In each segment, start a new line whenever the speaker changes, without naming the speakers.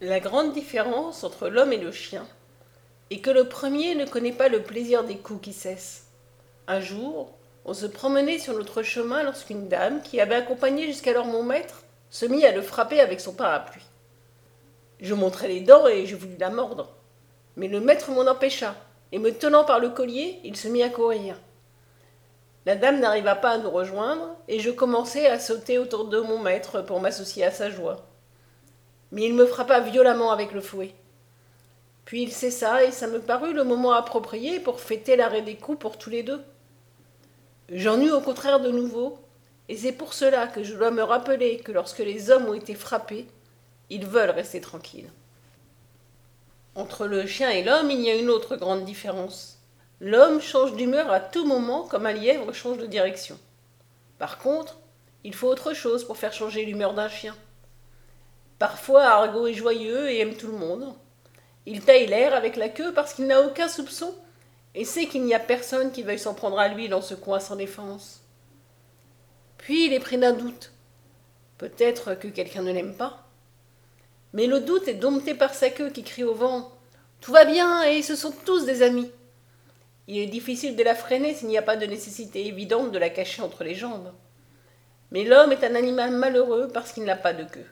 La grande différence entre l'homme et le chien est que le premier ne connaît pas le plaisir des coups qui cessent. Un jour, on se promenait sur notre chemin lorsqu'une dame, qui avait accompagné jusqu'alors mon maître, se mit à le frapper avec son parapluie. Je montrai les dents et je voulus la mordre. Mais le maître m'en empêcha, et me tenant par le collier, il se mit à courir. La dame n'arriva pas à nous rejoindre, et je commençai à sauter autour de mon maître pour m'associer à sa joie. Mais il me frappa violemment avec le fouet. Puis il cessa, et ça me parut le moment approprié pour fêter l'arrêt des coups pour tous les deux. J'en eus au contraire de nouveau, et c'est pour cela que je dois me rappeler que lorsque les hommes ont été frappés, ils veulent rester tranquilles. Entre le chien et l'homme, il y a une autre grande différence. L'homme change d'humeur à tout moment comme un lièvre change de direction. Par contre, il faut autre chose pour faire changer l'humeur d'un chien. Parfois, Argo est joyeux et aime tout le monde. Il taille l'air avec la queue parce qu'il n'a aucun soupçon et sait qu'il n'y a personne qui veuille s'en prendre à lui dans ce coin sans défense. Puis il est pris d'un doute. Peut-être que quelqu'un ne l'aime pas. Mais le doute est dompté par sa queue qui crie au vent « Tout va bien et ce sont tous des amis !» Il est difficile de la freiner s'il n'y a pas de nécessité évidente de la cacher entre les jambes. Mais l'homme est un animal malheureux parce qu'il n'a pas de queue.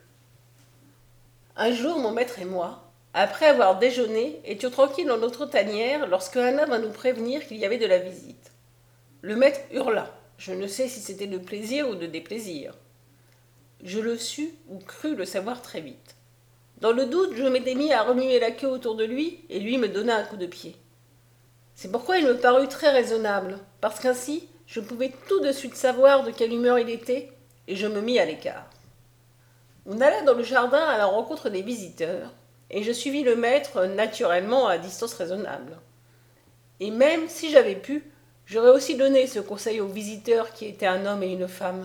Un jour, mon maître et moi, après avoir déjeuné, étions tranquilles dans notre tanière lorsque Anna vint nous prévenir qu'il y avait de la visite. Le maître hurla. Je ne sais si c'était de plaisir ou de déplaisir. Je le sus ou crus le savoir très vite. Dans le doute, je m'étais mis à remuer la queue autour de lui et lui me donna un coup de pied. C'est pourquoi il me parut très raisonnable, parce qu'ainsi je pouvais tout de suite savoir de quelle humeur il était, et je me mis à l'écart. On alla dans le jardin à la rencontre des visiteurs, et je suivis le maître naturellement à distance raisonnable. Et même si j'avais pu, j'aurais aussi donné ce conseil aux visiteurs qui étaient un homme et une femme.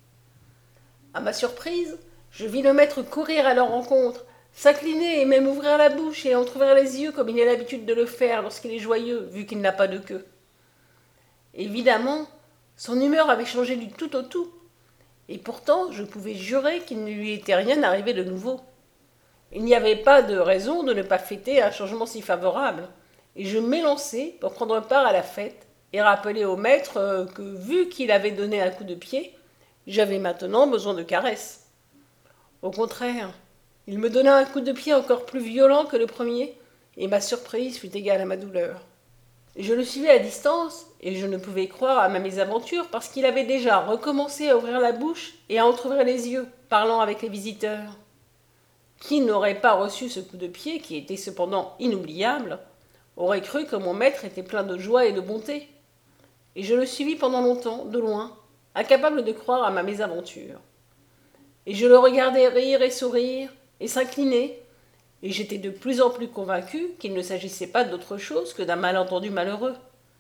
À ma surprise, je vis le maître courir à leur rencontre, s'incliner et même ouvrir la bouche et entrouvrir les yeux comme il a l'habitude de le faire lorsqu'il est joyeux, vu qu'il n'a pas de queue. Évidemment, son humeur avait changé du tout au tout, et pourtant je pouvais jurer qu'il ne lui était rien arrivé de nouveau. Il n'y avait pas de raison de ne pas fêter un changement si favorable, et je m'élançai pour prendre part à la fête et rappeler au maître que, vu qu'il avait donné un coup de pied, j'avais maintenant besoin de caresses. Au contraire, il me donna un coup de pied encore plus violent que le premier, et ma surprise fut égale à ma douleur. Je le suivais à distance, et je ne pouvais croire à ma mésaventure parce qu'il avait déjà recommencé à ouvrir la bouche et à entrouvrir les yeux, parlant avec les visiteurs. Qui n'aurait pas reçu ce coup de pied, qui était cependant inoubliable, aurait cru que mon maître était plein de joie et de bonté. Et je le suivis pendant longtemps, de loin, incapable de croire à ma mésaventure. Et je le regardais rire et sourire, et s'incliner, et j'étais de plus en plus convaincu qu'il ne s'agissait pas d'autre chose que d'un malentendu malheureux.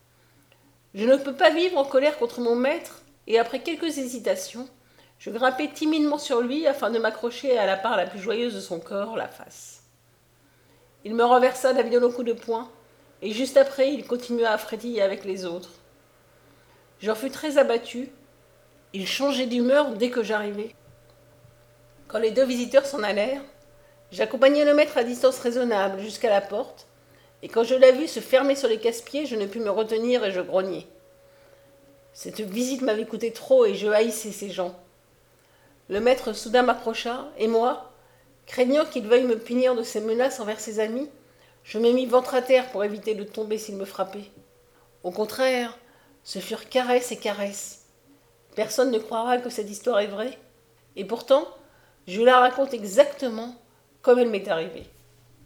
Je ne peux pas vivre en colère contre mon maître, et après quelques hésitations, je grimpai timidement sur lui afin de m'accrocher à la part la plus joyeuse de son corps, la face. Il me renversa d'un violent coup de poing, et juste après il continua à frétiller avec les autres. J'en fus très abattu. Il changeait d'humeur dès que j'arrivai. Quand les deux visiteurs s'en allèrent, j'accompagnai le maître à distance raisonnable jusqu'à la porte, et quand je la vis se fermer sur les casse-pieds, je ne pus me retenir et je grognai. Cette visite m'avait coûté trop et je haïssais ces gens. Le maître soudain m'approcha, et moi, craignant qu'il veuille me punir de ses menaces envers ses amis, je me mis ventre à terre pour éviter de tomber s'il me frappait. Au contraire, ce furent caresses et caresses. Personne ne croira que cette histoire est vraie, et pourtant, je la raconte exactement comme elle m'est arrivée.